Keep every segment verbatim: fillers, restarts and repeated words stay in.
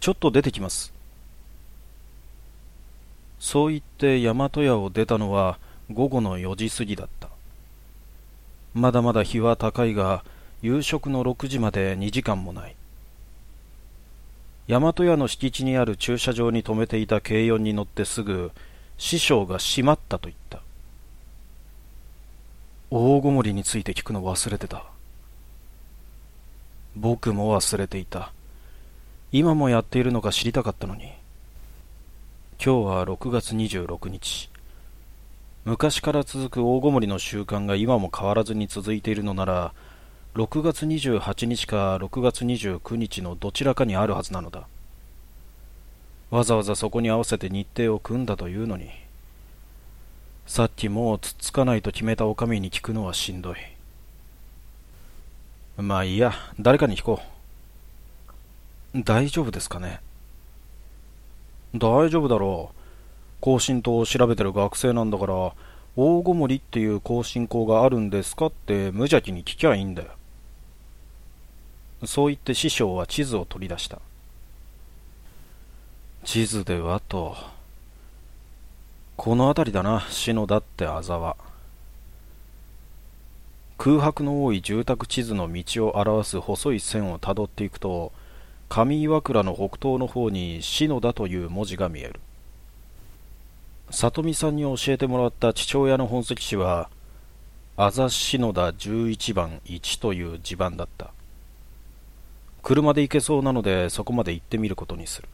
ちょっと出てきます。そう言って大和屋を出たのは午後のよじ過ぎだった。まだまだ日は高いが、夕食のろくじまでにじかんもない。大和屋の敷地にある駐車場に止めていた軽四に乗ってすぐ、師匠がしまったと言った。大ごもりについて聞くの忘れてた。僕も忘れていた。今もやっているのか知りたかったのに。今日はろくがつにじゅうろくにち。昔から続く大ごもりの習慣が今も変わらずに続いているのなら、ろくがつにじゅうはちにちかろくがつにじゅうくにちのどちらかにあるはずなのだ。わざわざそこに合わせて日程を組んだというのに。さっきもうつっつかないと決めたおかみに聞くのはしんどい。まあいいや、誰かに聞こう。大丈夫ですかね。大丈夫だろう。更新棟を調べてる学生なんだから、大ごもりっていう更新校があるんですかって無邪気に聞きゃいいんだよ。そう言って師匠は地図を取り出した。地図ではと、この辺りだな、篠田ってあざは。空白の多い住宅地図の道を表す細い線をたどっていくと、上岩倉の北東の方に篠田という文字が見える。里見さんに教えてもらった父親の本籍地は、あざ篠田じゅういちばんいちという地番だった。車で行けそうなのでそこまで行ってみることにする。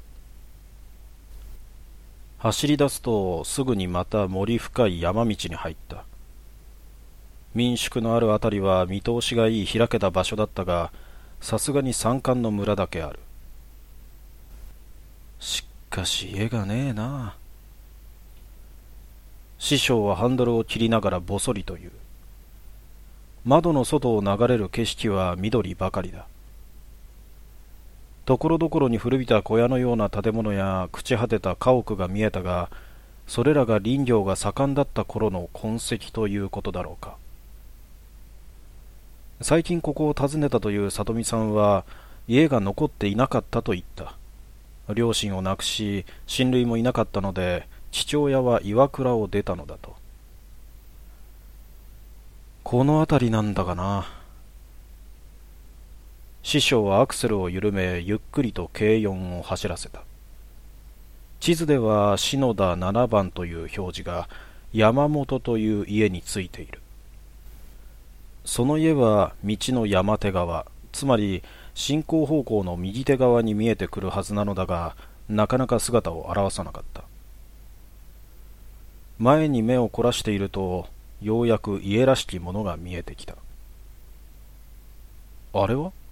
走り出すとすぐにまた森深い山道に入った。民宿のあるあたりは見通しがいい開けた場所だったが、さすがに山間の村だけある。しかし家がねえな。師匠はハンドルを切りながらぼそりと言う。窓の外を流れる景色は緑ばかりだ。ところどころに古びた小屋のような建物や朽ち果てた家屋が見えたが、それらが林業が盛んだった頃の痕跡ということだろうか。最近ここを訪ねたという里見さんは、家が残っていなかったと言った。両親を亡くし、親類もいなかったので、父親は岩倉を出たのだと。この辺りなんだがな。師匠はアクセルを緩め、ゆっくりと軽四を走らせた。地図では篠田ななばんという表示が山本という家についている。その家は道の山手側、つまり進行方向の右手側に見えてくるはずなのだが、なかなか姿を現さなかった。前に目を凝らしていると、ようやく家らしきものが見えてきた。あれは？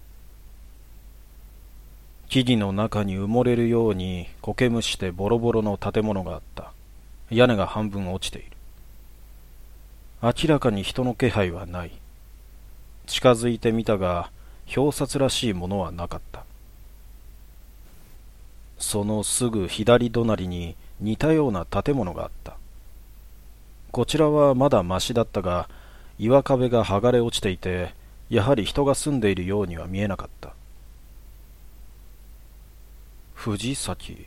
木々の中に埋もれるように苔むしてボロボロの建物があった。屋根が半分落ちている。明らかに人の気配はない。近づいてみたが、表札らしいものはなかった。そのすぐ左隣に似たような建物があった。こちらはまだましだったが、岩壁が剥がれ落ちていて、やはり人が住んでいるようには見えなかった。藤崎。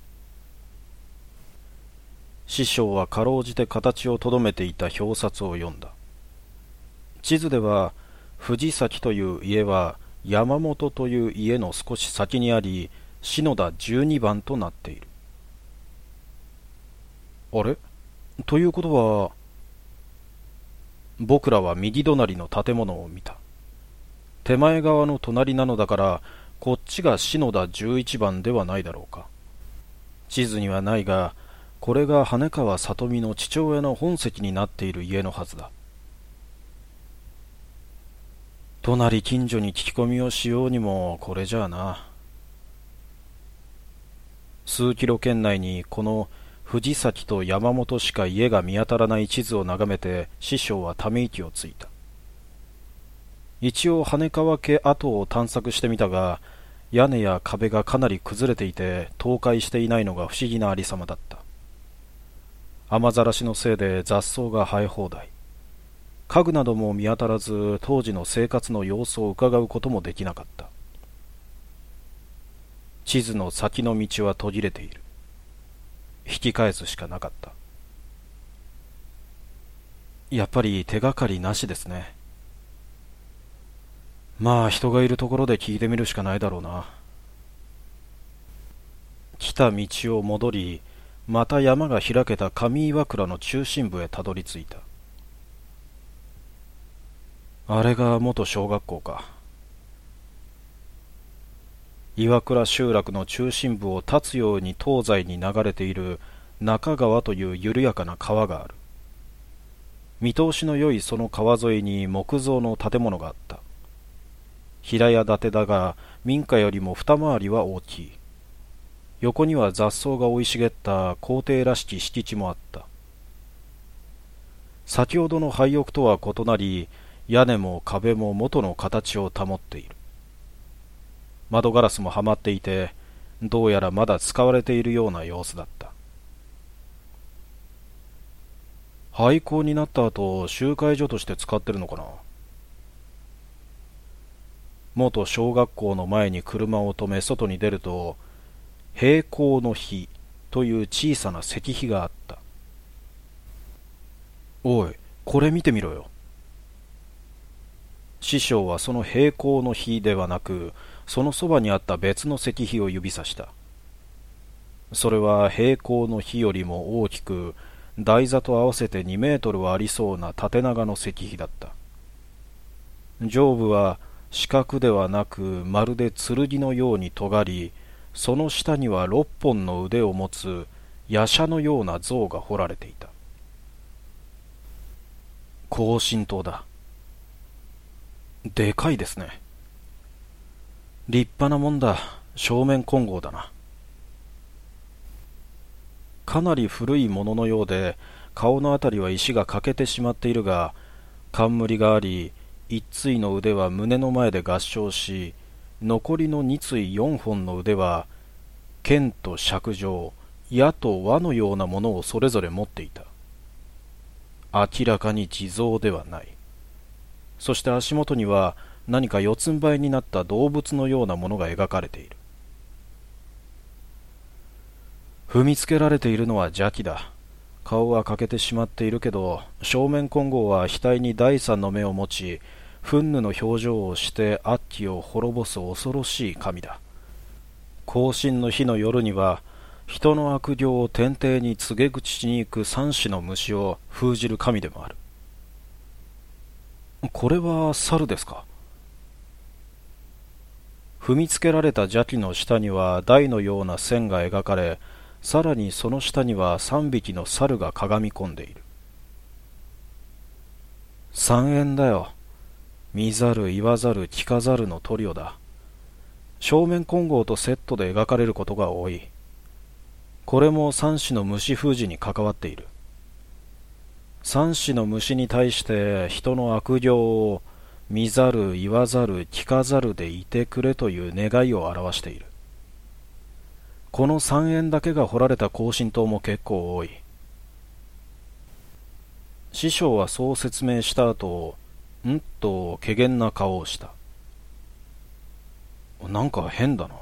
師匠はかろうじて形をとどめていた表札を読んだ。地図では藤崎という家は山本という家の少し先にあり、篠田じゅうにばんとなっている。あれ？ということは、僕らは右隣の建物を見た。手前側の隣なのだから、こっちが篠田じゅういちばんではないだろうか。地図にはないが、これが羽川里美の父親の本籍になっている家のはずだ。隣近所に聞き込みをしようにもこれじゃあな。数キロ圏内にこの藤崎と山本しか家が見当たらない地図を眺めて、師匠はため息をついた。一応羽川家跡を探索してみたが、屋根や壁がかなり崩れていて倒壊していないのが不思議なありさまだった。雨ざらしのせいで雑草が生え放題。家具なども見当たらず、当時の生活の様子を伺うこともできなかった。 地図の先の道は途切れている。引き返すしかなかった。やっぱり手がかりなしですね。まあ人がいるところで聞いてみるしかないだろうな。来た道を戻り、また山が開けた上岩倉の中心部へたどり着いた。あれが元小学校か。岩倉集落の中心部を立つように東西に流れている中川という緩やかな川がある。見通しの良いその川沿いに木造の建物があった。平屋建てだが民家よりも二回りは大きい。横には雑草が生い茂った校庭らしき敷地もあった。先ほどの廃屋とは異なり、屋根も壁も元の形を保っている。窓ガラスもはまっていて、どうやらまだ使われているような様子だった。廃校になった後、集会所として使ってるのかな。元小学校の前に車を止め外に出ると、閉校の碑という小さな石碑があった。おい、これ見てみろよ。師匠はその閉校の碑ではなく、そのそばにあった別の石碑を指さした。それは閉校の碑よりも大きく、台座と合わせてにメートルはありそうな縦長の石碑だった。上部は四角ではなくまるで剣のように尖り、その下には六本の腕を持つ夜叉のような像が彫られていた。高神塔だ。でかいですね。立派なもんだ。正面金剛だな。かなり古いもののようで、顔のあたりは石が欠けてしまっているが、冠があり、一対の腕は胸の前で合掌し、残りの二対四本の腕は剣と尺状、矢と輪のようなものをそれぞれ持っていた。明らかに地蔵ではない。そして足元には何か四つん這いになった動物のようなものが描かれている。踏みつけられているのは邪気だ。顔は欠けてしまっているけど、正面金剛は額に第三の目を持ち、憤怒の表情をして悪鬼を滅ぼす恐ろしい神だ。庚申の日の夜には、人の悪行を天帝に告げ口しに行く三種の虫を封じる神でもある。これは猿ですか。踏みつけられた邪気の下には台のような線が描かれ、さらにその下には三匹の猿がかがみ込んでいる。三円だよ。見ざる言わざる聞かざるのトリオだ。正面金剛とセットで描かれることが多い。これも三種の虫封じに関わっている。三種の虫に対して人の悪行を見ざる言わざる聞かざるでいてくれという願いを表している。この三円だけが彫られた庚申塔も結構多い。師匠はそう説明した後、んと怪訝な顔をした。なんか変だな。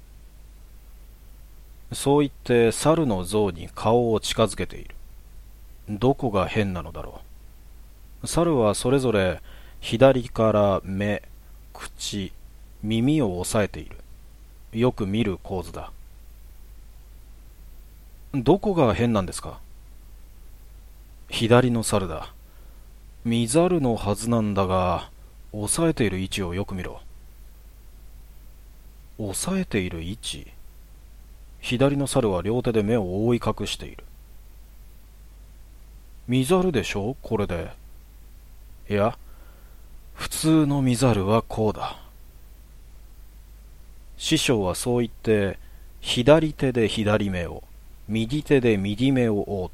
そう言って猿の像に顔を近づけている。どこが変なのだろう。猿はそれぞれ左から目、口、耳を押さえている。よく見る構図だ。どこが変なんですか。左の猿だ。見ざるのはずなんだが、押さえている位置をよく見ろ。押さえている位置。左の猿は両手で目を覆い隠している。見ざるでしょこれで。いや、普通の見ざるはこうだ。師匠はそう言って、左手で左目を、右手で右目を覆った。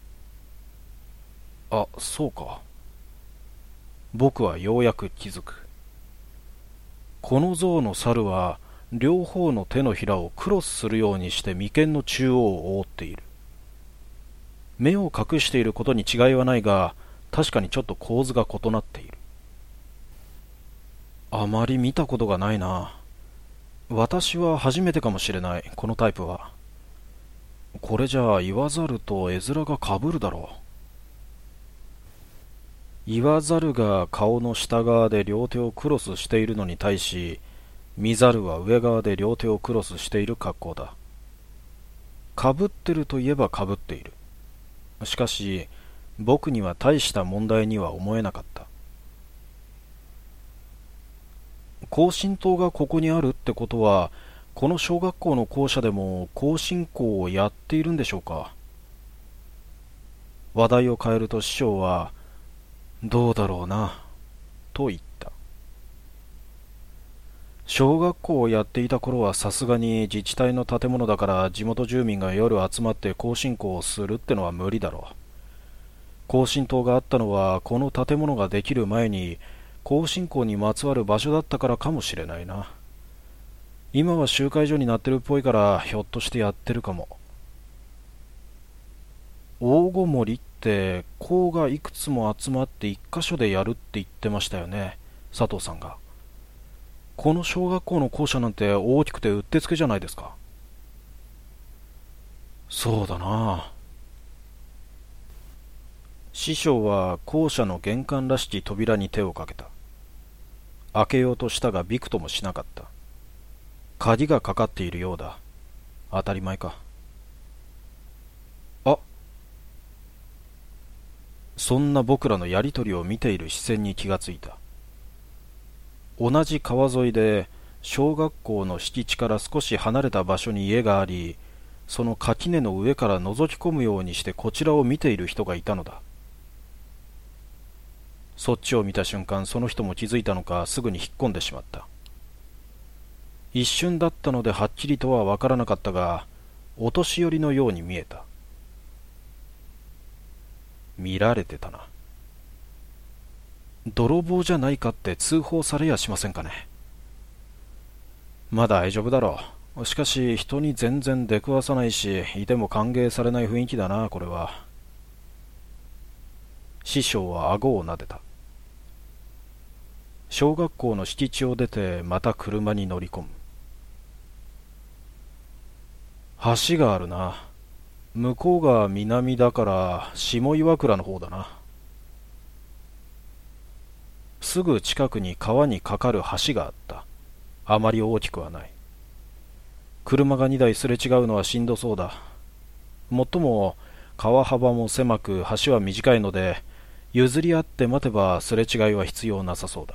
あ、そうか。僕はようやく気づく。この像の猿は、両方の手のひらをクロスするようにして眉間の中央を覆っている。目を隠していることに違いはないが、確かにちょっと構図が異なっている。あまり見たことがないな。 私は初めてかもしれない、このタイプは。これじゃあ言わざると絵面がかぶるだろう。言わざるが顔の下側で両手をクロスしているのに対し、見ざるは上側で両手をクロスしている格好だ。かぶってるといえばかぶっている。しかし僕には大した問題には思えなかった。庚申島がここにあるってことは、この小学校の校舎でも庚申校をやっているんでしょうか。話題を変えると師匠は、どうだろうな、と言った。小学校をやっていた頃はさすがに自治体の建物だから地元住民が夜集まって行進行をするってのは無理だろう。行進塔があったのはこの建物ができる前に行進行にまつわる場所だったからかもしれないな。今は集会所になってるっぽいからひょっとしてやってるかも。大ごもりって校がいくつも集まって一箇所でやるって言ってましたよね、佐藤さんが。この小学校の校舎なんて大きくてうってつけじゃないですか。そうだな。師匠は校舎の玄関らしき扉に手をかけた。開けようとしたがびくともしなかった。鍵がかかっているようだ。当たり前か。あ、そんな僕らのやりとりを見ている視線に気がついた。同じ川沿いで小学校の敷地から少し離れた場所に家があり、その垣根の上から覗き込むようにしてこちらを見ている人がいたのだ。そっちを見た瞬間、その人も気づいたのかすぐに引っ込んでしまった。一瞬だったのではっきりとはわからなかったが、お年寄りのように見えた。見られてたな。泥棒じゃないかって通報されやしませんかね。まあ大丈夫だろう。しかし人に全然出くわさないし、いても歓迎されない雰囲気だな、これは。師匠は顎をなでた。小学校の敷地を出てまた車に乗り込む。橋があるな。向こうが南だから下岩倉の方だな。すぐ近くに川に架かる橋があった。あまり大きくはない。車がにだいすれ違うのはしんどそうだ。もっとも川幅も狭く橋は短いので、譲り合って待てばすれ違いは必要なさそうだ。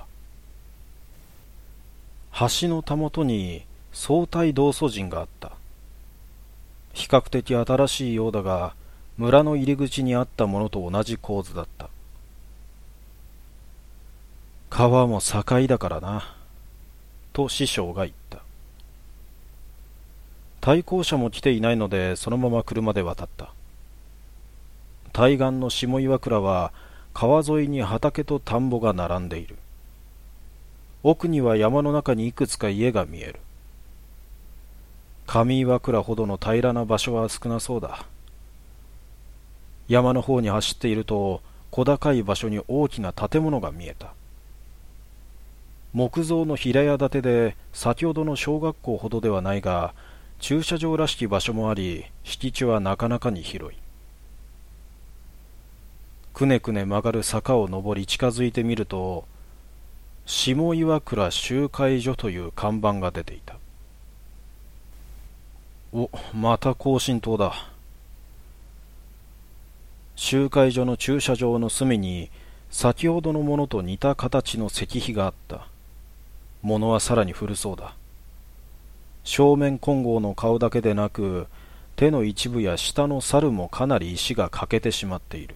橋のたもとに相対道祖神があった。比較的新しいようだが、村の入り口にあったものと同じ構図だった。川も境だからな、と師匠が言った。対向車も来ていないのでそのまま車で渡った。対岸の下岩倉は川沿いに畑と田んぼが並んでいる。奥には山の中にいくつか家が見える。上岩倉ほどの平らな場所は少なそうだ。山の方に走っていると小高い場所に大きな建物が見えた。木造の平屋建てで先ほどの小学校ほどではないが、駐車場らしき場所もあり、敷地はなかなかに広い。くねくね曲がる坂を登り近づいてみると、下岩倉集会所という看板が出ていた。お、また行進塔だ。集会所の駐車場の隅に先ほどのものと似た形の石碑があった。ものはさらに古そうだ。正面金剛の顔だけでなく、手の一部や下の猿もかなり石が欠けてしまっている。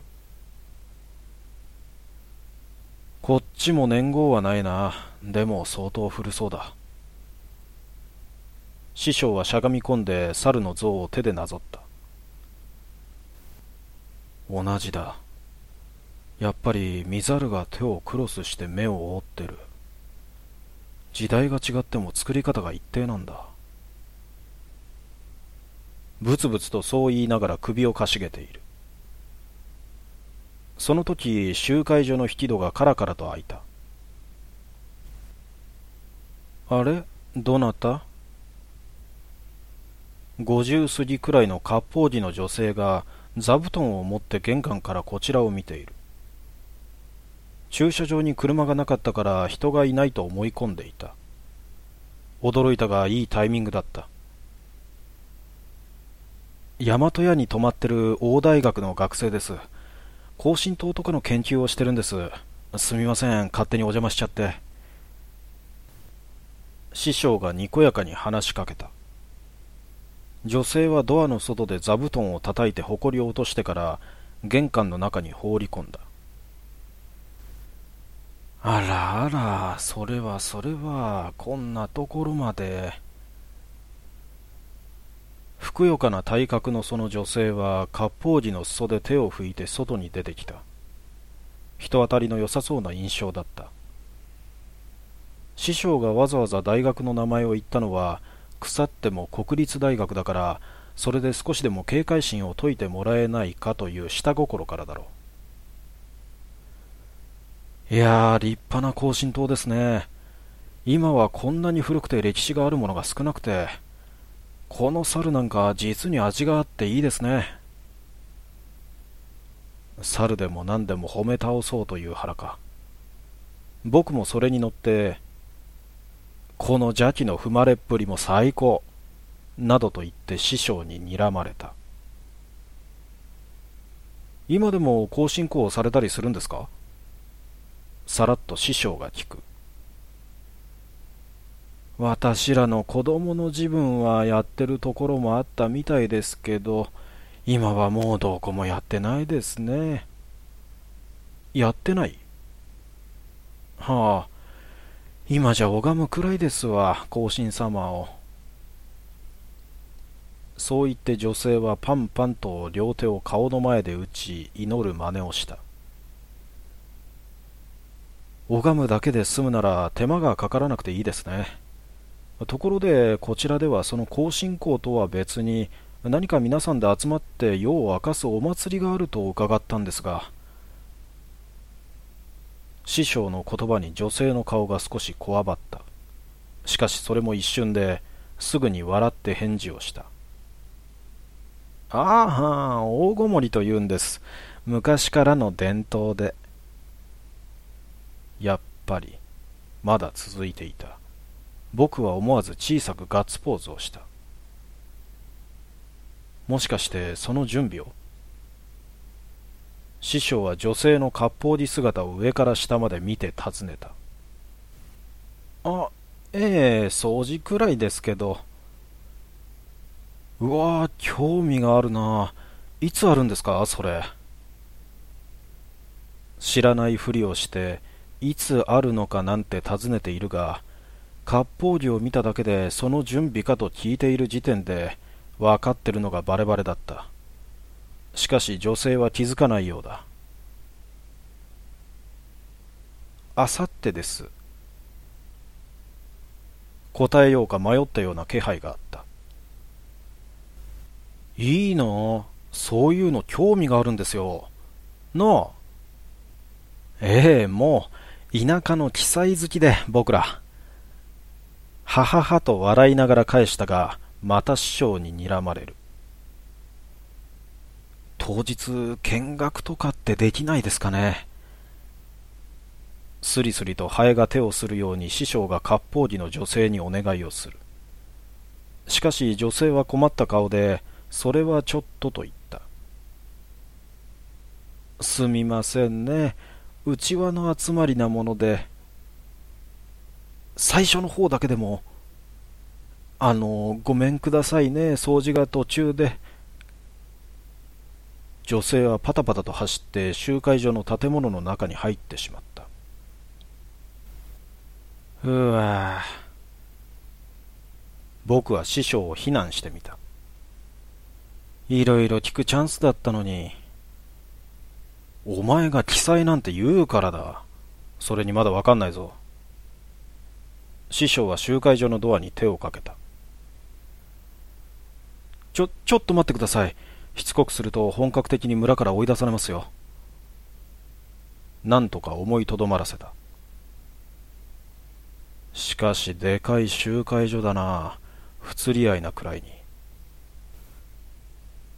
こっちも年号はないな。でも相当古そうだ。師匠はしゃがみ込んで猿の像を手でなぞった。同じだ。やっぱり見ざるが手をクロスして目を覆ってる。時代が違っても作り方が一定なんだ。ブツブツとそう言いながら首をかしげている。その時集会所の引き戸がカラカラと開いた。あれ、どなた？ ごじゅう過ぎくらいの割烹着の女性が座布団を持って玄関からこちらを見ている。駐車場に車がなかったから人がいないと思い込んでいた。驚いたがいいタイミングだった。大和屋に泊まってる大大学の学生です。高神島とかの研究をしてるんです。すみません、勝手にお邪魔しちゃって。師匠がにこやかに話しかけた。女性はドアの外で座布団を叩いてほこりを落としてから玄関の中に放り込んだ。あらあら、それはそれは、こんなところまで。ふくよかな体格のその女性は割烹着の裾で手を拭いて外に出てきた。人当たりの良さそうな印象だった。師匠がわざわざ大学の名前を言ったのは、腐っても国立大学だから、それで少しでも警戒心を解いてもらえないかという下心からだろう。いやー、立派な高神島ですね。今はこんなに古くて歴史があるものが少なくて、この猿なんか実に味があっていいですね。猿でも何でも褒め倒そうという腹か。僕もそれに乗って、この邪気の踏まれっぷりも最高などと言って師匠に睨まれた。今でも講信講をされたりするんですか？さらっと師匠が聞く。私らの子供の時分はやってるところもあったみたいですけど、今はもうどこもやってないですね。やってない？はあ、今じゃ拝むくらいですわ、後進様を。そう言って女性はパンパンと両手を顔の前で打ち、祈る真似をした。拝むだけで済むなら手間がかからなくていいですね。ところでこちらではその後進講とは別に何か皆さんで集まって夜を明かすお祭りがあると伺ったんですが。師匠の言葉に女性の顔が少しこわばった。しかしそれも一瞬ですぐに笑って返事をした。ああはあ、大ごもりというんです。昔からの伝統で。やっぱりまだ続いていた。僕は思わず小さくガッツポーズをした。もしかしてその準備を？師匠は女性の割烹着姿を上から下まで見て尋ねた。あ、ええ、掃除くらいですけど。うわー、興味があるな。いつあるんですか、それ。知らないふりをして、いつあるのかなんて尋ねているが、割烹着を見ただけでその準備かと聞いている時点で分かってるのがバレバレだった。しかし女性は気づかないようだ。あさってです。答えようか迷ったような気配があった。いいなあ、そういうの興味があるんですよ。なあ。ええ、もう田舎の奇祭好きで僕ら。はははと笑いながら返したが、また師匠に睨まれる。当日見学とかってできないですかね。スリスリとハエが手をするように師匠が割烹着の女性にお願いをする。しかし女性は困った顔で、それはちょっとと言った。すみませんね、うちわの集まりなもので。最初の方だけでも。あの、ごめんくださいね、掃除が途中で。女性はパタパタと走って集会所の建物の中に入ってしまった。うわぁ。僕は師匠を非難してみた。いろいろ聞くチャンスだったのに。お前が奇才なんて言うからだ。それにまだわかんないぞ。師匠は集会所のドアに手をかけた。ちょ、ちょっと待ってください。しつこくすると本格的に村から追い出されますよ。なんとか思いとどまらせた。しかしでかい集会所だな。不釣り合いなくらいに。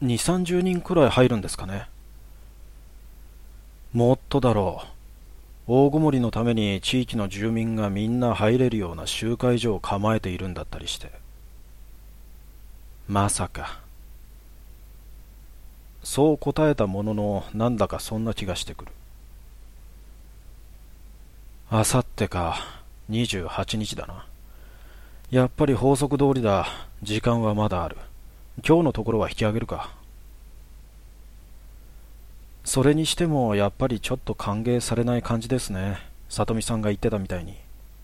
に、さんじゅうにんくらい入るんですかね。もっとだろう。大ごもりのために地域の住民がみんな入れるような集会所を構えているんだったりして。まさか。そう答えたものの、なんだかそんな気がしてくる。あさってか、にじゅうはちにちだな。やっぱり法則通りだ。時間はまだある。今日のところは引き上げるか。それにしてもやっぱりちょっと歓迎されない感じですね。里美さんが言ってたみたいに。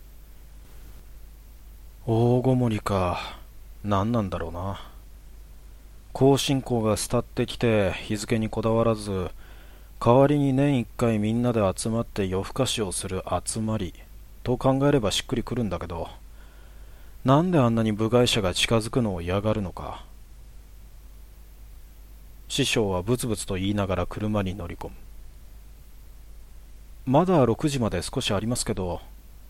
大ごもりか。何なんだろうな。後進校が伝ってきて日付にこだわらず、代わりに年一回みんなで集まって夜更かしをする集まりと考えればしっくりくるんだけど、なんであんなに部外者が近づくのを嫌がるのか。師匠はブツブツと言いながら車に乗り込む。まだろくじまで少しありますけど。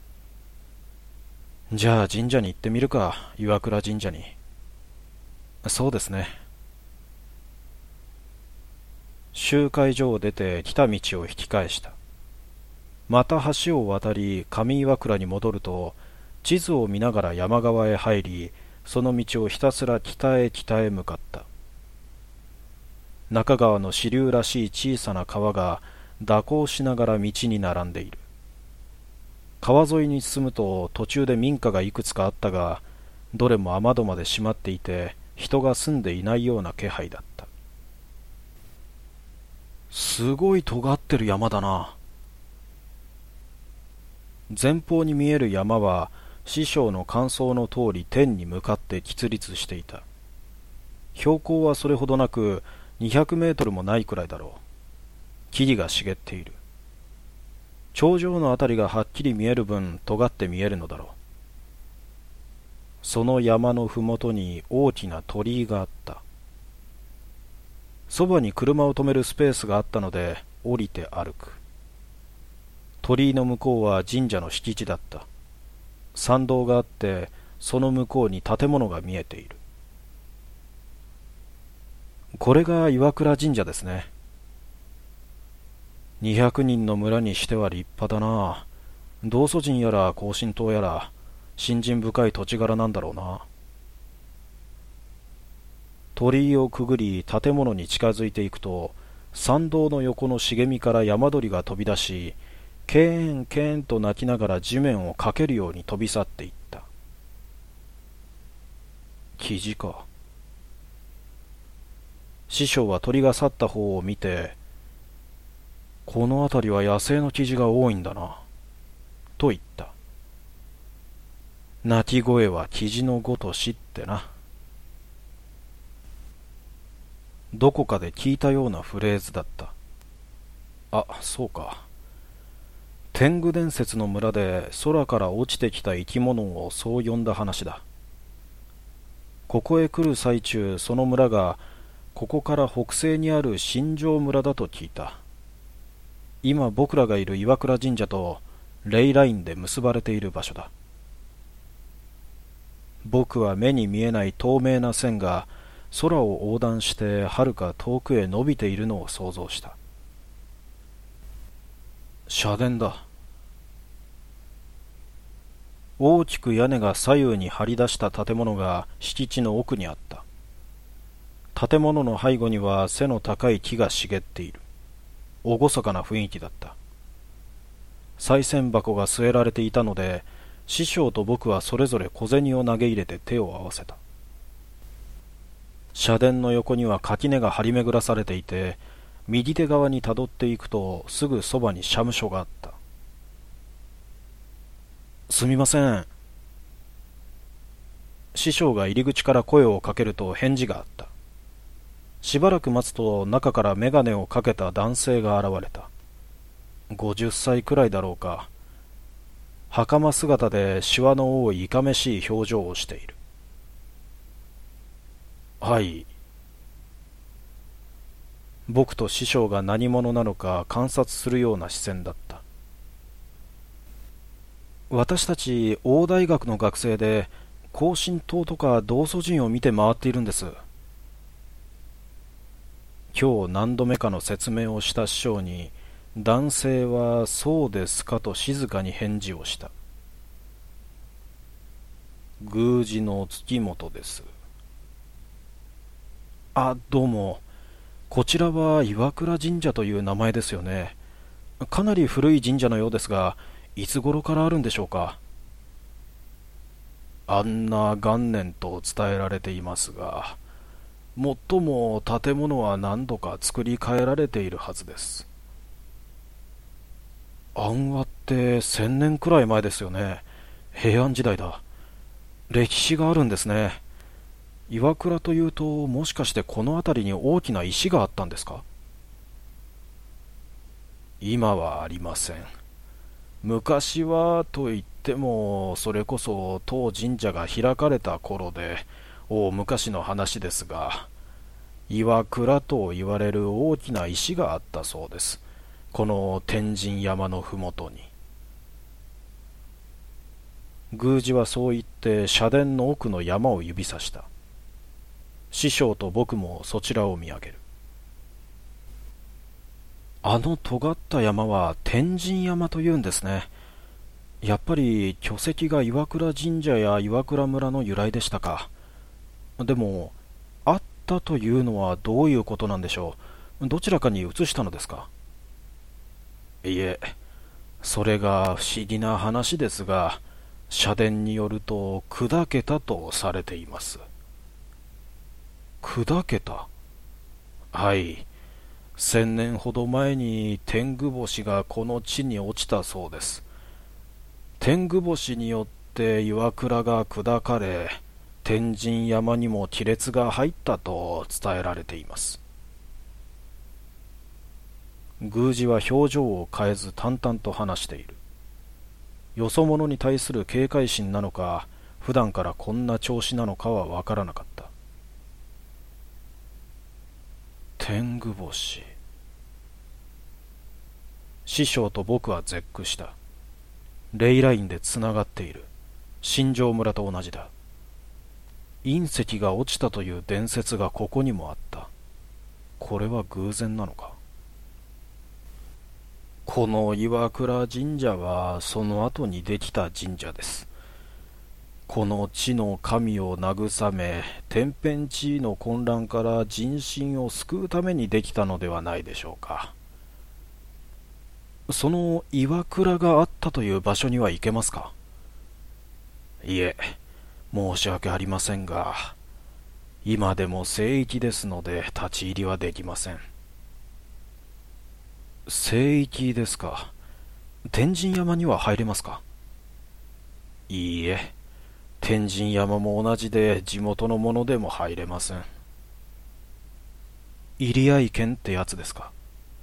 じゃあ神社に行ってみるか。岩倉神社に。そうですね。集会所を出て来た道を引き返した。また橋を渡り上岩倉に戻ると、地図を見ながら山側へ入り、その道をひたすら北へ北へ向かった。中川の支流らしい小さな川が蛇行しながら道に並んでいる。川沿いに進むと途中で民家がいくつかあったが、どれも雨戸まで閉まっていて人が住んでいないような気配だった。すごい尖ってる山だな。前方に見える山は師匠の感想の通り天に向かって喫立していた。標高はそれほどなくにひゃくメートルもないくらいだろう。木々が茂っている。頂上のあたりがはっきり見える分尖って見えるのだろう。その山のふもとに大きな鳥居があった。そばに車を止めるスペースがあったので降りて歩く。鳥居の向こうは神社の敷地だった。参道があってその向こうに建物が見えている。これが岩倉神社ですね。にひゃくにんの村にしては立派だな。道祖神やら庚申島やら信心深い土地柄なんだろうな。鳥居をくぐり建物に近づいていくと、参道の横の茂みから山鳥が飛び出し、ケーンケーンと鳴きながら地面をかけるように飛び去っていった。キジか。師匠は鳥が去った方を見て、この辺りは野生のキジが多いんだな、と言った。鳴き声はキジのごとしってな。どこかで聞いたようなフレーズだった。あ、そうか。天狗伝説の村で空から落ちてきた生き物をそう呼んだ話だ。ここへ来る最中、その村がここから北西にある新庄村だと聞いた。今僕らがいる岩倉神社とレイラインで結ばれている場所だ。僕は目に見えない透明な線が空を横断してはるか遠くへ伸びているのを想像した。社殿だ。大きく屋根が左右に張り出した建物が敷地の奥にあった。建物の背後には背の高い木が茂っている。厳かな雰囲気だった。賽銭箱が据えられていたので、師匠と僕はそれぞれ小銭を投げ入れて手を合わせた。社殿の横には垣根が張り巡らされていて、右手側にたどっていくとすぐそばに社務所があった。すみません。師匠が入り口から声をかけると返事があった。しばらく待つと中から眼鏡をかけた男性が現れた。ごじゅっさいくらいだろうか。袴姿でシワの多いいかめしい表情をしている。はい。僕と師匠が何者なのか観察するような視線だった。私たち大大学の学生で庚申島とか道祖神を見て回っているんです。 今日何度目かの説明をした師匠に、男性はそうですかと静かに返事をした。宮司の月本です。あ、どうも。こちらは岩倉神社という名前ですよね。かなり古い神社のようですが、いつ頃からあるんでしょうか。あんな元年と伝えられていますが、もっとも建物は何度か作り変えられているはずです。安和って千年くらい前ですよね。平安時代だ。歴史があるんですね。岩倉というと、もしかしてこの辺りに大きな石があったんですか。今はありません。昔はと言っても、それこそ当神社が開かれた頃で、大昔の話ですが、岩倉と言われる大きな石があったそうです。この天神山のふもとに。宮司はそう言って社殿の奥の山を指さした。師匠と僕もそちらを見上げる。あの尖った山は天神山というんですね。やっぱり巨石が岩倉神社や岩倉村の由来でしたか。でも、あったというのはどういうことなんでしょう。どちらかに移したのですか。いえ、それが不思議な話ですが、社殿によると砕けたとされています。砕けた。はい。千年ほど前に天狗星がこの地に落ちたそうです。天狗星によって岩倉が砕かれ、天神山にも亀裂が入ったと伝えられています。宮司は表情を変えず淡々と話している。よそ者に対する警戒心なのか、普段からこんな調子なのかはわからなかった。天狗星。師匠と僕は絶句した。レイラインでつながっている。新庄村と同じだ。隕石が落ちたという伝説がここにもあった。これは偶然なのか。この岩倉神社はその後にできた神社です。この地の神を慰め、天変地異の混乱から人心を救うためにできたのではないでしょうか。その岩倉があったという場所には行けますか。いえ、申し訳ありませんが、今でも聖域ですので立ち入りはできません。聖域ですか。天神山には入れますか。いいえ、天神山も同じで地元のものでも入れません。入合県ってやつですか。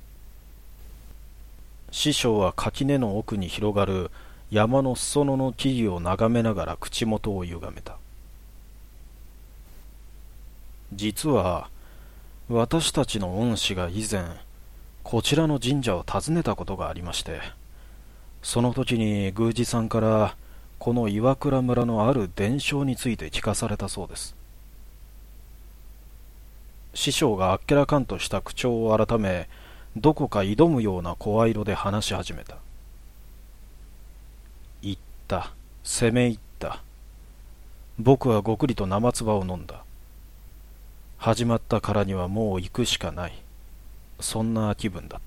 師匠は垣根の奥に広がる山の裾野の木々を眺めながら口元を歪めた。実は私たちの恩師が以前こちらの神社を訪ねたことがありまして、その時に宮司さんからこの岩倉村のある伝承について聞かされたそうです。師匠があっけらかんとした口調を改め、どこか挑むような声色で話し始めた。言った、攻め入った。僕はごくりと生唾を飲んだ。始まったからにはもう行くしかない。そんな気分だった。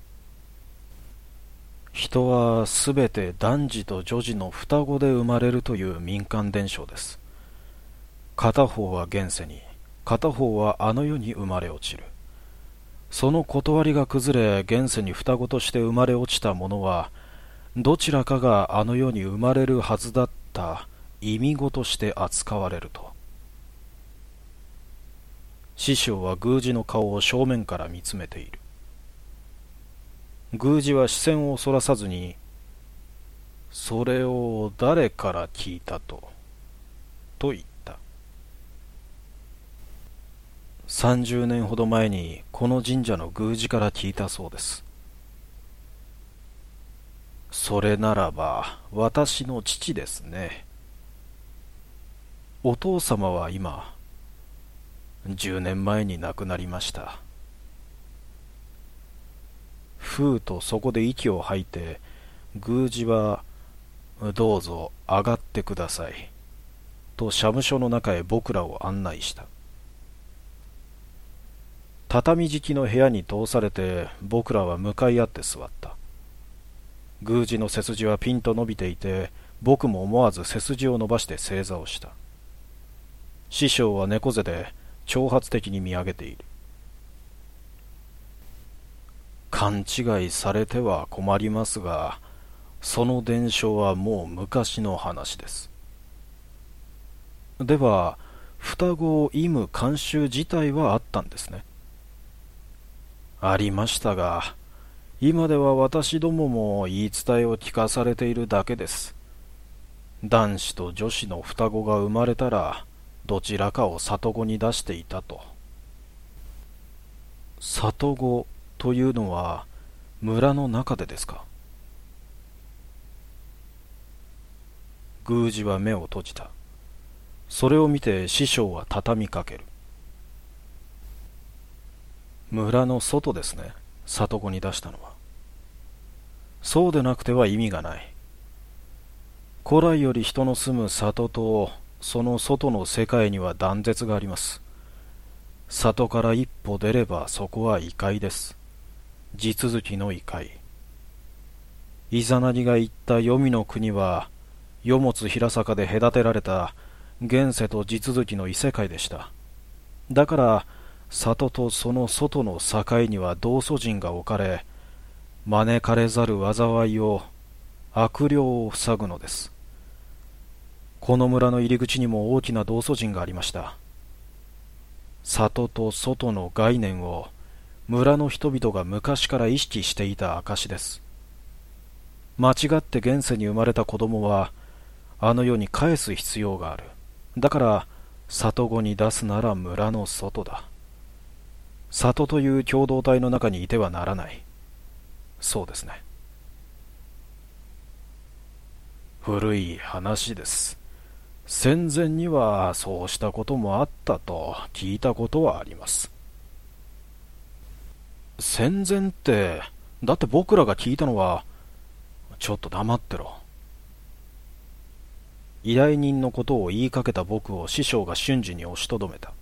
人はすべて男児と女児の双子で生まれるという民間伝承です。片方は現世に、片方はあの世に生まれ落ちる。その断りが崩れ、現世に双子として生まれ落ちた者は、どちらかがあの世に生まれるはずだった意味子として扱われると。師匠は宮司の顔を正面から見つめている。宮司は視線をそらさずに、それを誰から聞いたと、と言った。さんじゅうねんほど前にこの神社の宮司から聞いたそうです。それならば私の父ですね。お父様は今、じゅうねんまえに亡くなりました。 ふうとそこで息を吐いて、宮司はどうぞ上がってくださいと社務所の中へ僕らを案内した。畳敷きの部屋に通されて僕らは向かい合って座った。宮司の背筋はピンと伸びていて、僕も思わず背筋を伸ばして正座をした。師匠は猫背で挑発的に見上げている。勘違いされては困りますが、その伝承はもう昔の話です。では、双子を忌む慣習自体はあったんですね。ありましたが、今では私どもも言い伝えを聞かされているだけです。男子と女子の双子が生まれたら、どちらかを里子に出していたと。里子というのは村の中でですか？宮司は目を閉じた。それを見て師匠は畳みかける。村の外ですね、里子に出したのは。そうでなくては意味がない。古来より人の住む里とその外の世界には断絶があります。里から一歩出ればそこは異界です。地続きの異界。イザナギが言った黄泉の国は、世物平坂で隔てられた現世と地続きの異世界でした。だから、里とその外の境には道祖神が置かれ、招かれざる災いを、悪霊を塞ぐのです。この村の入り口にも大きな道祖神がありました。里と外の概念を村の人々が昔から意識していた証です。間違って現世に生まれた子供はあの世に返す必要がある。だから里子に出すなら村の外だ。里という共同体の中にいてはならない。そうですね。古い話です。戦前にはそうしたこともあったと聞いたことはあります。戦前って、だって僕らが聞いたのは、ちょっと黙ってろ。依頼人のことを言いかけた僕を師匠が瞬時に押しとどめた。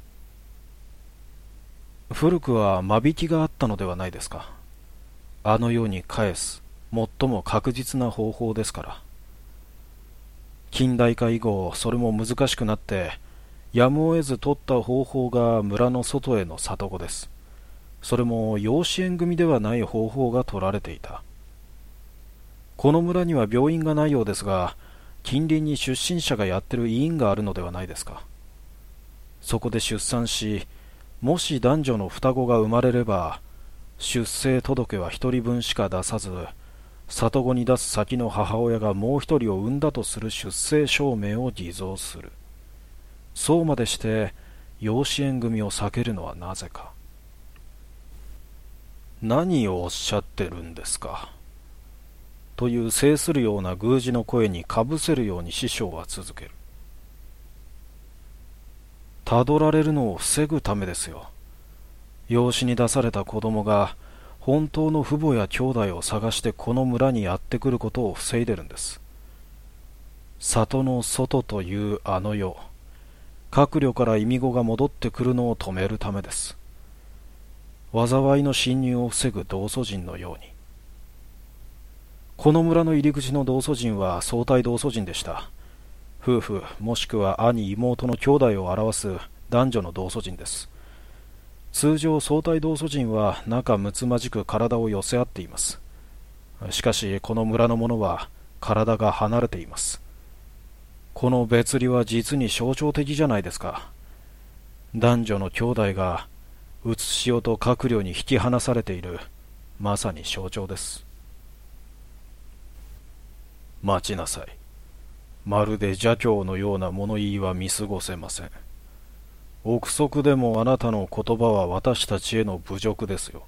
古くは間引きがあったのではないですか。あの世に返す最も確実な方法ですから。近代化以後、それも難しくなって、やむを得ず取った方法が村の外への里子です。それも養子縁組ではない方法が取られていた。この村には病院がないようですが、近隣に出身者がやってる医院があるのではないですか。そこで出産し、もし男女の双子が生まれれば、出生届は一人分しか出さず、里子に出す先の母親がもう一人を産んだとする出生証明を偽造する。そうまでして養子縁組を避けるのはなぜか。何をおっしゃってるんですか。という制するような宮司の声にかぶせるように師匠は続ける。たどられるのを防ぐためですよ。養子に出された子供が本当の父母や兄弟を探してこの村にやってくることを防いでるんです。里の外というあの世、閣僚から忌み子が戻ってくるのを止めるためです。災いの侵入を防ぐ道祖神のように。この村の入り口の道祖神は相対道祖神でした。夫婦もしくは兄妹の兄弟を表す男女の道祖神です。通常相対道祖神は仲睦まじく体を寄せ合っています。しかしこの村の者は体が離れています。この別離は実に象徴的じゃないですか。男女の兄弟がうつしおと閣僚に引き離されている、まさに象徴です。待ちなさい。まるで邪教のような物言いは見過ごせません。憶測でもあなたの言葉は私たちへの侮辱ですよ。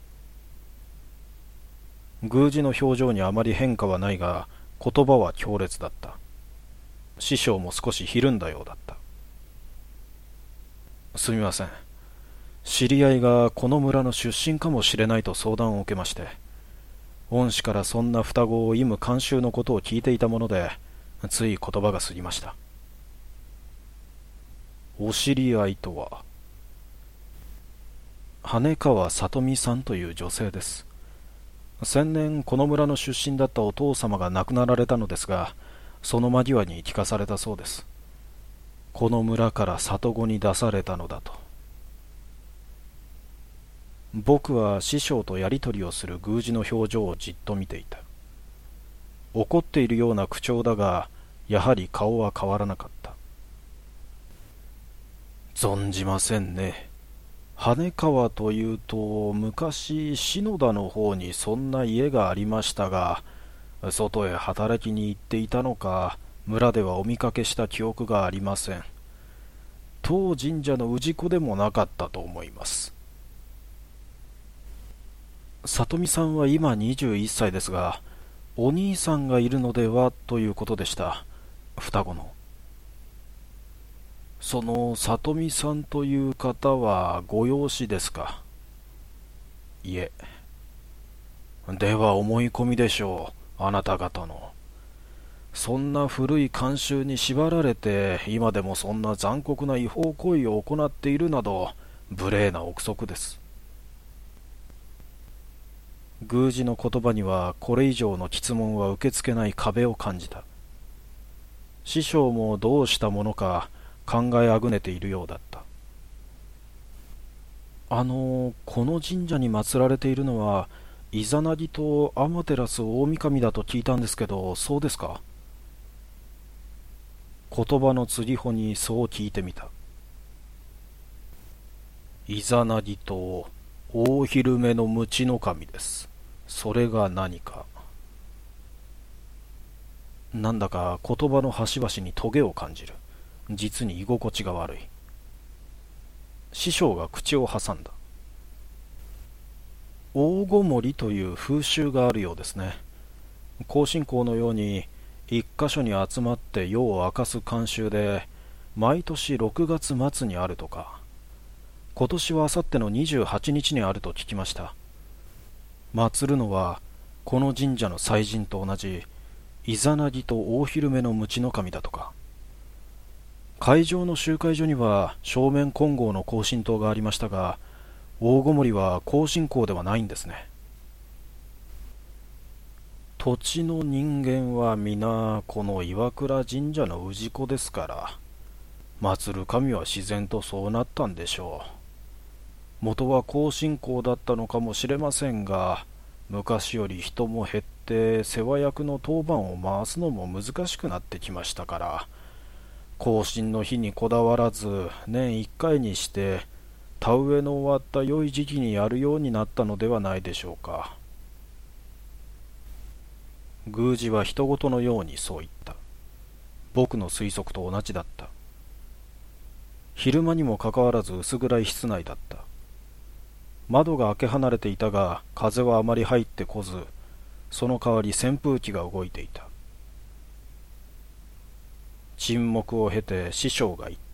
宮司の表情にあまり変化はないが、言葉は強烈だった。師匠も少しひるんだようだった。すみません。 知り合いがこの村の出身かもしれないと相談を受けまして、恩師からそんな双子を忌む慣習のことを聞いていたもので、つい言葉が過ぎました。お知り合いとは、羽川里美さんという女性です。先年この村の出身だったお父様が亡くなられたのですが、その間際に聞かされたそうです。この村から里子に出されたのだと。僕は師匠とやりとりをする宮司の表情をじっと見ていた。怒っているような口調だが、やはり顔は変わらなかった。存じませんね。羽川というと、昔篠田の方にそんな家がありましたが、外へ働きに行っていたのか、村ではお見かけした記憶がありません。当神社の氏子でもなかったと思います。里美さんは今にじゅういっさいですが、お兄さんがいるのではということでした。双子の。その里美さんという方はご養子ですか？いえ。では思い込みでしょう、あなた方の。そんな古い慣習に縛られて、今でもそんな残酷な違法行為を行っているなど、無礼な憶測です。宮司の言葉にはこれ以上の詰問は受け付けない壁を感じた。師匠もどうしたものか考えあぐねているようだった。あの、この神社に祀られているのは、イザナギとアマテラス大神だと聞いたんですけど、そうですか？言葉の継ぎ穂にそう聞いてみた。イザナギと大昼目の鞭の神です。それが何か。なんだか言葉の端々にトゲを感じる。実に居心地が悪い。師匠が口を挟んだ。大ごもりという風習があるようですね。庚申講のように一箇所に集まって夜を明かす慣習で、毎年ろくがつ末にあるとか。今年はあさってのにじゅうはちにちにあると聞きました。祀るのはこの神社の祭神と同じイザナギと大昼目の鞭の神だとか。会場の集会所には正面金剛の庚申塔がありましたが、大ごもりは庚申講ではないんですね。土地の人間は皆この岩倉神社の氏子ですから、祀る神は自然とそうなったんでしょう。元は庚申講だったのかもしれませんが、昔より人も減って世話役の当番を回すのも難しくなってきましたから、庚申の日にこだわらず年一回にして田植えの終わった良い時期にやるようになったのではないでしょうか。宮司は人事のようにそう言った。僕の推測と同じだった。昼間にもかかわらず薄暗い室内だった。窓が開け離れていたが、風はあまり入ってこず、その代わり扇風機が動いていた。沈黙を経て師匠が言った。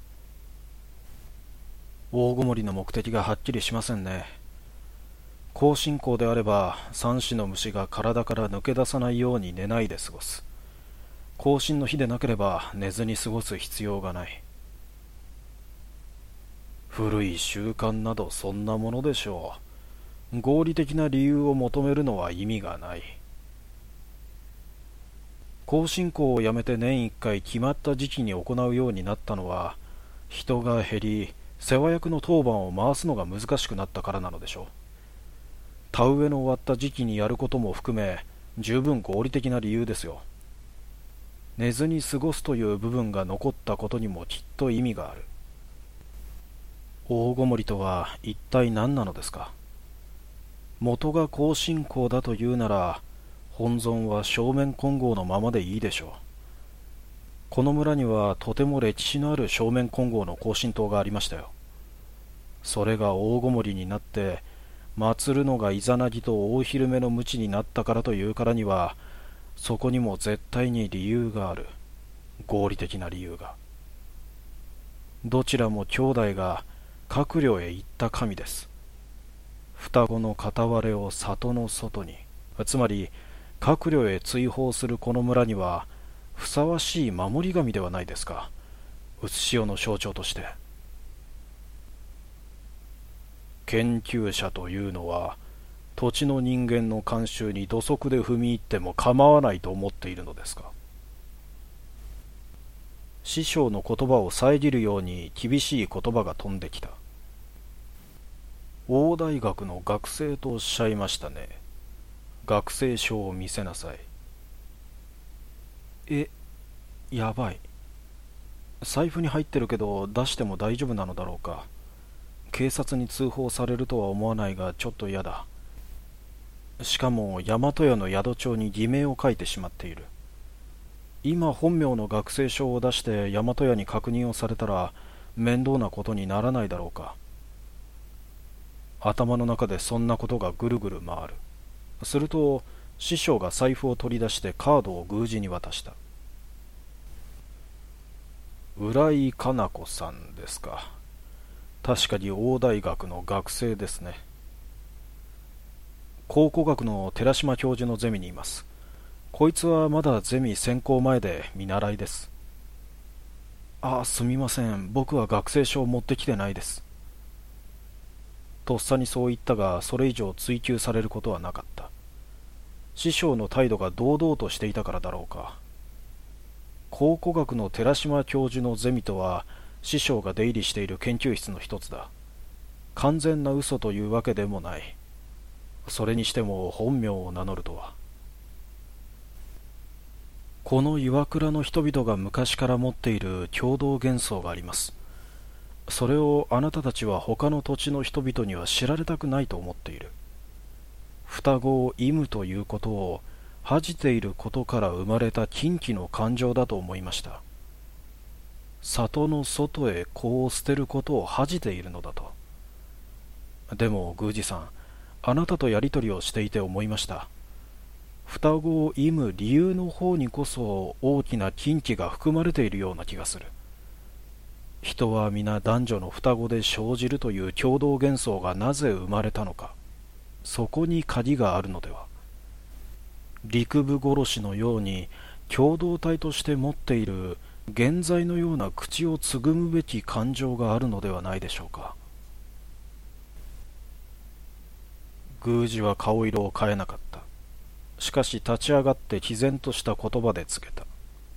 大ごもりの目的がはっきりしませんね。庚申講であれば三種の虫が体から抜け出さないように寝ないで過ごす。庚申の日でなければ寝ずに過ごす必要がない。古い習慣などそんなものでしょう。合理的な理由を求めるのは意味がない。庚申講をやめて年一回決まった時期に行うようになったのは、人が減り世話役の当番を回すのが難しくなったからなのでしょう。田植えの終わった時期にやることも含め、十分合理的な理由ですよ。寝ずに過ごすという部分が残ったことにもきっと意味がある。大ごもりとは一体何なのですか？元が庚申講だというなら、本尊は正面金剛のままでいいでしょう。この村にはとても歴史のある正面金剛の庚申塔がありましたよ。それが大ごもりになって祀るのがイザナギと大昼目の鞭になったからというからには、そこにも絶対に理由がある。合理的な理由が。どちらも兄弟が閣僚へ行った神です。双子の片割れを里の外に、つまり閣僚へ追放するこの村にはふさわしい守り神ではないですか、うつしおの象徴として。研究者というのは土地の人間の慣習に土足で踏み入っても構わないと思っているのですか。師匠の言葉を遮るように厳しい言葉が飛んできた。大大学の学生とおっしゃいましたね。学生証を見せなさい。え、やばい。財布に入ってるけど出しても大丈夫なのだろうか。警察に通報されるとは思わないがちょっと嫌だ。しかも大和屋の宿帳に偽名を書いてしまっている。今本名の学生証を出して大和屋に確認をされたら面倒なことにならないだろうか。頭の中でそんなことがぐるぐる回る。すると師匠が財布を取り出してカードを宮司に渡した。浦井かな子さんですか。確かに大大学の学生ですね。考古学の寺島教授のゼミにいます。こいつはまだゼミ専攻前で見習いです。あ、すみません。僕は学生証を持ってきてないです。とっさにそう言ったが、それ以上追及されることはなかった。師匠の態度が堂々としていたからだろうか。考古学の寺島教授のゼミとは師匠が出入りしている研究室の一つだ。完全な嘘というわけでもない。それにしても本名を名乗るとは。この岩倉の人々が昔から持っている共同幻想があります。それをあなたたちは他の土地の人々には知られたくないと思っている。双子を忌むということを恥じていることから生まれた禁忌の感情だと思いました。里の外へ子を捨てることを恥じているのだと。でも宮司さん、あなたとやりとりをしていて思いました。双子を忌む理由の方にこそ大きな禁忌が含まれているような気がする。人は皆男女の双子で生じるという共同幻想がなぜ生まれたのか、そこに鍵があるのでは。陸部殺しのように共同体として持っている現在のような口をつぐむべき感情があるのではないでしょうか。宮司は顔色を変えなかった。しかし立ち上がって毅然とした言葉で告げた。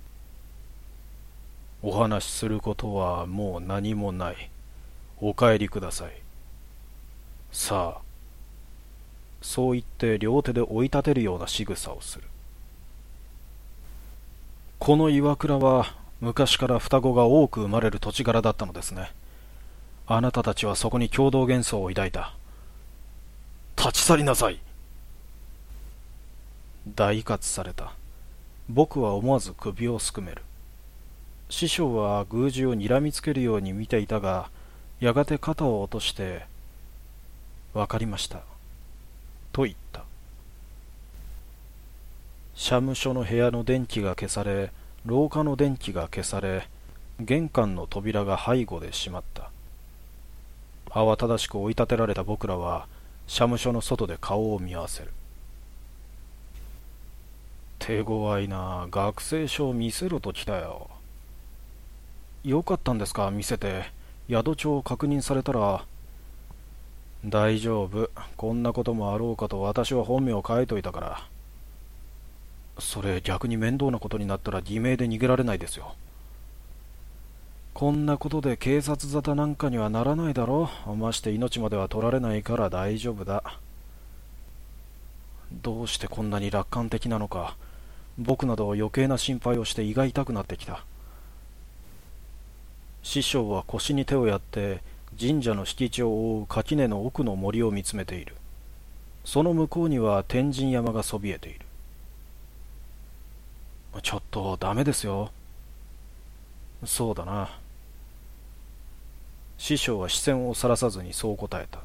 お話しすることはもう何もない。お帰りください。さあ。そう言って両手で追い立てるような仕草をする。この岩倉は昔から双子が多く生まれる土地柄だったのですね。あなたたちはそこに共同幻想を抱いた。立ち去りなさい。大喝された。僕は思わず首をすくめる。師匠は宮司をにらみつけるように見ていたが、やがて肩を落として、わかりました。と言った。社務所の部屋の電気が消され、廊下の電気が消され、玄関の扉が背後で閉まった。慌ただしく追い立てられた僕らは、社務所の外で顔を見合わせる。手強いな。学生証見せろと来たよ。よかったんですか、見せて。宿帳を確認されたら。大丈夫。こんなこともあろうかと私は本名を書いといたから。それ逆に面倒なことになったら偽名で逃げられないですよ。こんなことで警察沙汰なんかにはならないだろう。まして命までは取られないから大丈夫だ。どうしてこんなに楽観的なのか。僕など余計な心配をして胃が痛くなってきた。師匠は腰に手をやって神社の敷地を覆う垣根の奥の森を見つめている。その向こうには天神山がそびえている。ちょっとダメですよ。そうだな。師匠は視線をそらさずにそう答えた。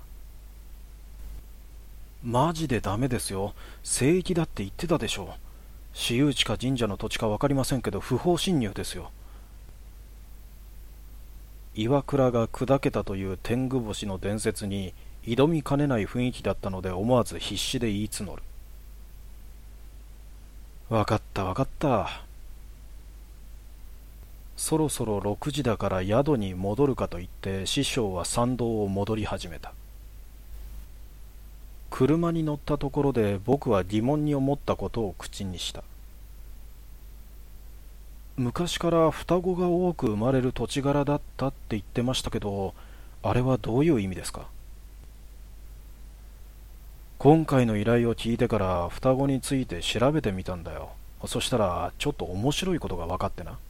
マジでダメですよ。聖域だって言ってたでしょう。私有地か神社の土地か分かりませんけど不法侵入ですよ。 岩倉が砕けたという天狗星の伝説に挑みかねない雰囲気だったので、思わず必死で言い募る。わかったわかった。そろそろろくじだから宿に戻るかと言って、師匠は参道を戻り始めた。車に乗ったところで僕は疑問に思ったことを口にした。昔から双子が多く生まれる土地柄だったって言ってましたけど、あれはどういう意味ですか？今回の依頼を聞いてから双子について調べてみたんだよ。そしたらちょっと面白いことが分かってな。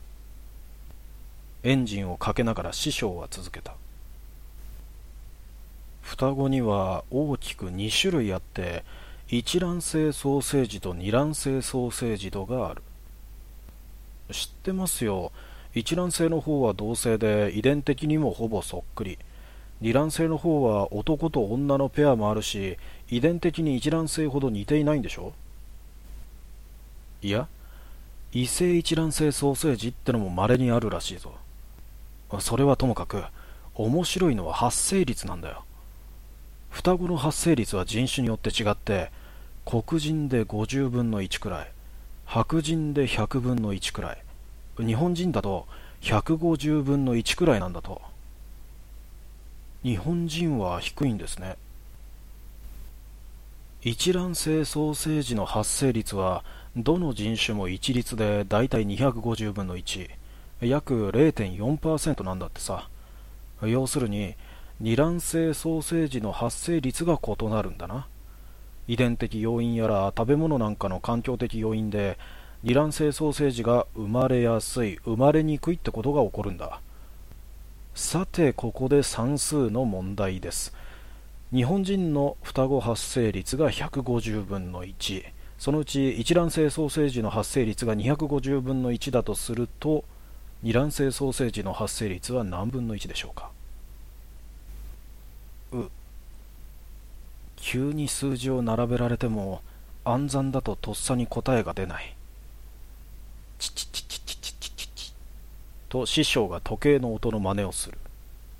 エンジンをかけながら師匠は続けた。双子には大きくに種類あって、一卵性双生児と二卵性双生児とがある。知ってますよ。一卵性の方は同性で遺伝的にもほぼそっくり。二卵性の方は男と女のペアもあるし、遺伝的に一卵性ほど似ていないんでしょ？いや、異性一卵性双生児ってのも稀にあるらしいぞ。それはともかく、面白いのは発生率なんだよ。双子の発生率は人種によって違って、黒人でごじゅうぶんのいちくらい、白人でひゃくぶんのいちくらい、日本人だとひゃくごじゅうぶんのいちくらいなんだと。日本人は低いんですね。一卵性双生児の発生率はどの人種も一律でだいたいにひゃくごじゅうぶんのいち、約 れいてんよんパーセント なんだってさ。要するに二卵性双生児の発生率が異なるんだな。遺伝的要因やら食べ物なんかの環境的要因で二卵性双生児が生まれやすい、生まれにくいってことが起こるんだ。さてここで算数の問題です。日本人の双子発生率がひゃくごじゅうぶんのいち、そのうち一卵性双生児の発生率がにひゃくごじゅうぶんのいちだとすると、二卵性双生児の発生率は何分のいちでしょうか？う急に数字を並べられても暗算だととっさに答えが出ない。チチチチチチチチチと師匠が時計の音の真似をする。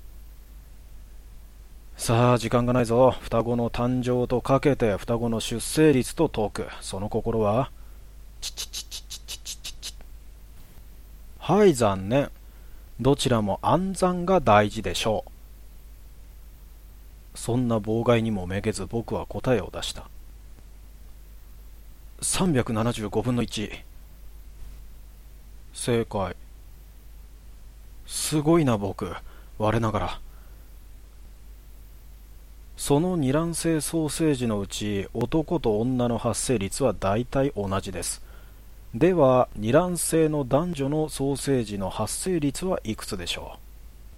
さあ時間がないぞ。双子の誕生とかけて双子の出生率と解く。その心はチチチチチチチチチ。はい、残念。どちらも暗算が大事でしょう。そんな妨害にもめげず僕は答えを出した。さんびゃくななじゅうごぶんのいち。正解。すごいな僕、我ながら。その二卵性双生児のうち男と女の発生率は大体同じです。では二卵性の男女の双生児の発生率はいくつでしょう？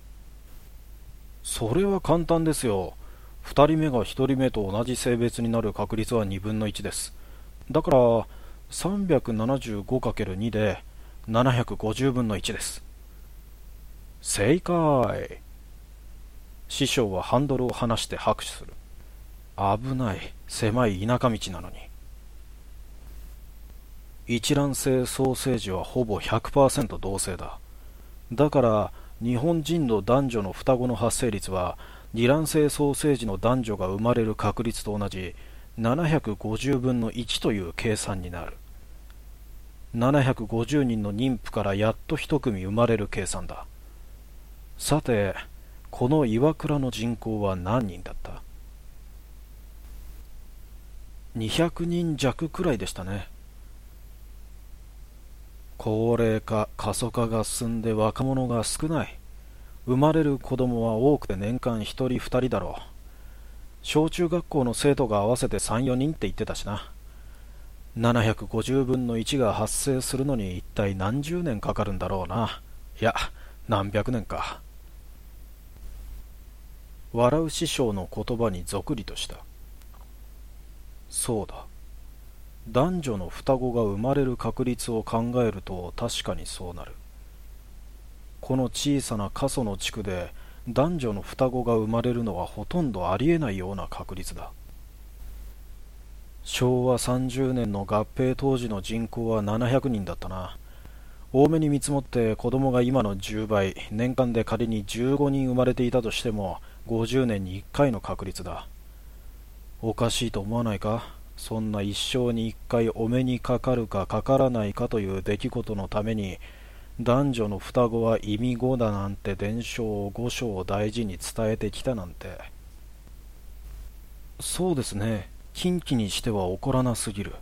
それは簡単ですよ。ふたりめがひとりめと同じ性別になる確率はにぶんのいちです。だから さんびゃくななじゅうごかけるに でななひゃくごじゅうぶんのいちです。正解。師匠はハンドルを離して拍手する。危ない、狭い田舎道なのに。一卵性双生児はほぼ ひゃくパーセント 同性だ。だから日本人の男女の双子の発生率は二卵性双生児の男女が生まれる確率と同じななひゃくごじゅうぶんのいちという計算になる。ななひゃくごじゅうにんの妊婦からやっと一組生まれる計算だ。さてこの岩倉の人口は何人だった？にひゃくにん弱くらいでしたね。高齢化、過疎化が進んで若者が少ない。生まれる子供は多くて年間ひとりふたりだろう。小中学校の生徒が合わせてさん、よにんって言ってたしな。ななひゃくごじゅうぶんのいちが発生するのに一体何十年かかるんだろうな。いや、何百年か。笑う師匠の言葉にぞくりとした。そうだ。男女の双子が生まれる確率を考えると確かにそうなる。この小さな過疎の地区で男女の双子が生まれるのはほとんどありえないような確率だ。しょうわさんじゅうねんの合併当時の人口はななひゃくにんだったな。 多めに見積もって子供が今のじゅうばい、年間で仮にじゅうごにん生まれていたとしてもごじゅうねんにいっかいの確率だ。おかしいと思わないか？そんな一生に一回お目にかかるかかからないかという出来事のために男女の双子は意味語だなんて伝承五章を大事に伝えてきたなんて。そうですね。近畿にしては起こらなすぎる。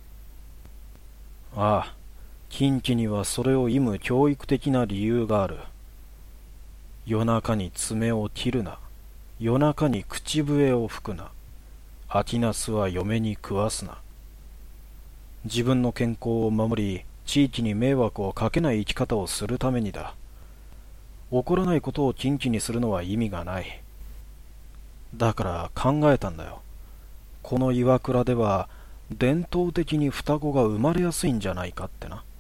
ああ、近畿にはそれを意味教育的な理由がある。夜中に爪を切るな。夜中に口笛を吹くな。秋ナスは嫁に食わすな。自分の健康を守り、地域に迷惑をかけない生き方をするためにだ。起こらないことを禁忌にするのは意味がない。だから考えたんだよ。この岩倉では伝統的に双子が生まれやすいんじゃないかってな。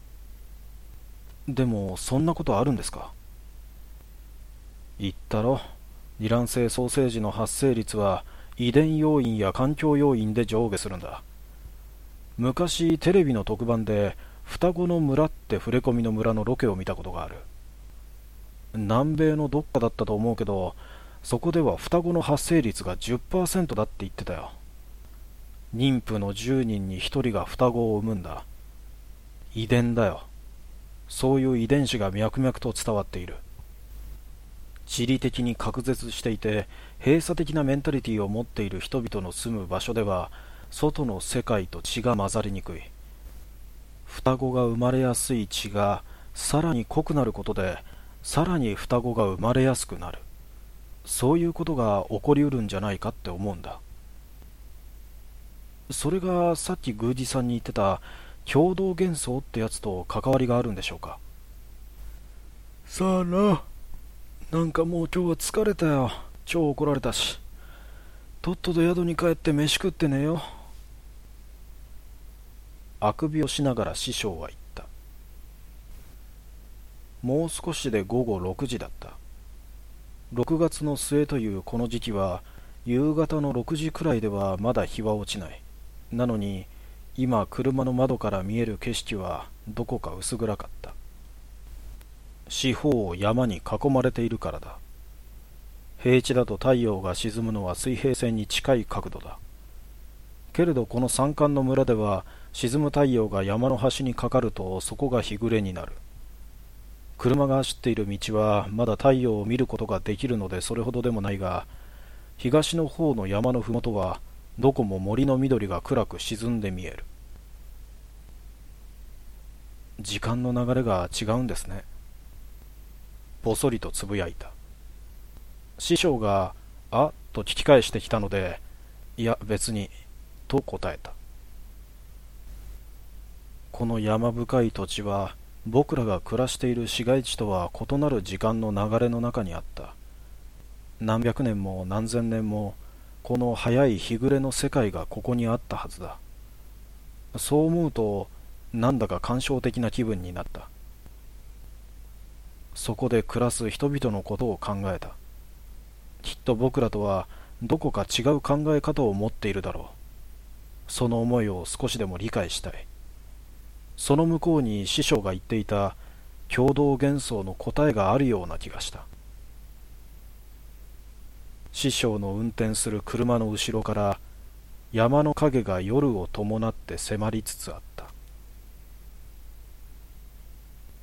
でもそんなことあるんですか？言ったろ。二卵性双生児の発生率は遺伝要因や環境要因で上下するんだ。昔テレビの特番で双子の村って触れ込みの村のロケを見たことがある。南米のどっかだったと思うけど、そこでは双子の発生率が じゅっパーセント だって言ってたよ。妊婦のじゅうにんにひとりが双子を産むんだ。遺伝だよ。そういう遺伝子が脈々と伝わっている。地理的に隔絶していて閉鎖的なメンタリティを持っている人々の住む場所では外の世界と血が混ざりにくい。双子が生まれやすい血がさらに濃くなることでさらに双子が生まれやすくなる。そういうことが起こりうるんじゃないかって思うんだ。それがさっき宮司さんに言ってた共同幻想ってやつと関わりがあるんでしょうか？さあな。なんかもう今日は疲れたよ。超怒られたし。とっとと宿に帰って飯食って寝よう。あくびをしながら師匠は言った。もう少しで午後ろくじだった。ろくがつの末というこの時期は夕方のろくじくらいではまだ日は落ちない。なのに今車の窓から見える景色はどこか薄暗かった。四方を山に囲まれているからだ。平地だと太陽が沈むのは水平線に近い角度だ。けれどこの山間の村では沈む太陽が山の端にかかるとそこが日暮れになる。車が走っている道はまだ太陽を見ることができるのでそれほどでもないが、東の方の山のふもとはどこも森の緑が暗く沈んで見える。時間の流れが違うんですね。ぼそりとつぶやいた。師匠が「あ」と聞き返してきたので「いや別に」と答えた。この山深い土地は僕らが暮らしている市街地とは異なる時間の流れの中にあった。何百年も何千年もこの早い日暮れの世界がここにあったはずだ。そう思うとなんだか感傷的な気分になった。そこで暮らす人々のことを考えた。きっと僕らとはどこか違う考え方を持っているだろう。その思いを少しでも理解したい。その向こうに師匠が言っていた共同幻想の答えがあるような気がした。師匠の運転する車の後ろから山の影が夜を伴って迫りつつあった。